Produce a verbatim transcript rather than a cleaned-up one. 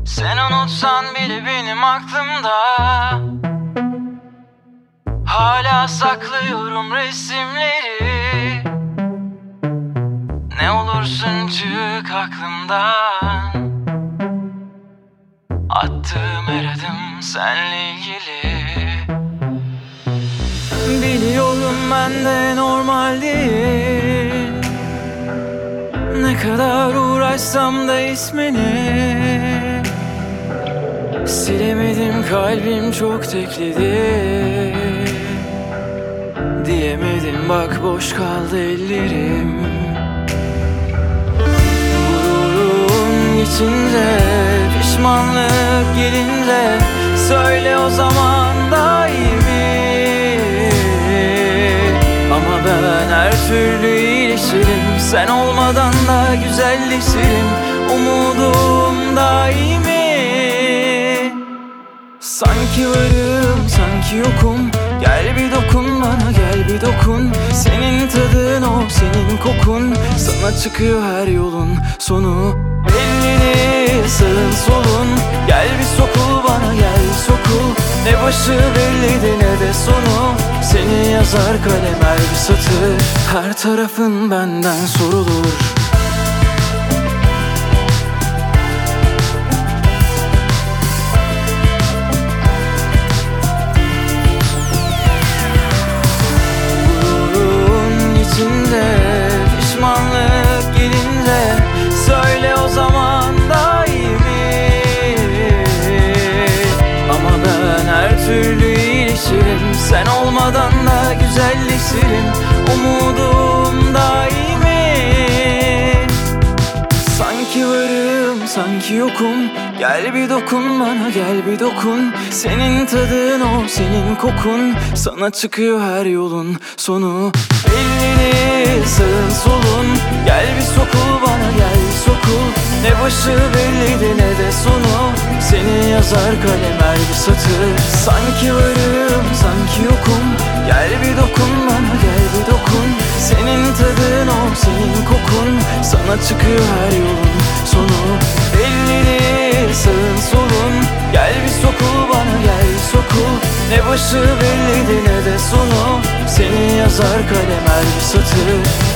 Sen unutsan bile benim aklımda. Hala saklıyorum resimleri. Ne olursun çık aklımdan. Attığım her adım senle ilgili. Biliyorum ben de normal değil. Ne kadar uğraşsam da ismini silemedim, kalbim çok tekledi. Diyemedim bak, boş kaldı ellerim. Gururun içinde, pişmanlık gelince söyle o zaman da iyi mi? Ama ben her türlü iyileşirim. Sen olmadan da güzelleşirim. Umudum daimi. Sanki varım, sanki yokum. Gel bir dokun bana, gel bir dokun. Senin tadın o, senin kokun. Sana çıkıyor her yolun sonu. Belli değil sağın solun. Gel bir sokul bana, gel sokul. Ne başı belliydi ne de sonu. Seni yazar kalem her bir satır. Her tarafın benden sorulur. Gururun içinde, pişmanlık gelince söyle o zaman da iyi mi? Ama ben her türlü iyileşirim. Sen olmadan da güzelleşirim. Umudum daimi. Sanki varım, sanki yokum. Gel bir dokun bana, gel bir dokun. Senin tadın o, senin kokun. Sana çıkıyor her yolun sonu. Belli değil sağın solun. Gel bir sokul bana, gel sokul. Ne başı belliydi ne de sonu. Seni yazar kalem her bir satır. Sanki varım, sanki yokum. Gel bir dokun bana, gel bir dokun. Senin tadın o, senin kokun. Sana çıkıyor her yolun sonu. Belli değil sağın solun. Gel bir sokul bana, gel sokul. Ne başı belliydi ne de sonu. Seni yazar kalem her bir satır.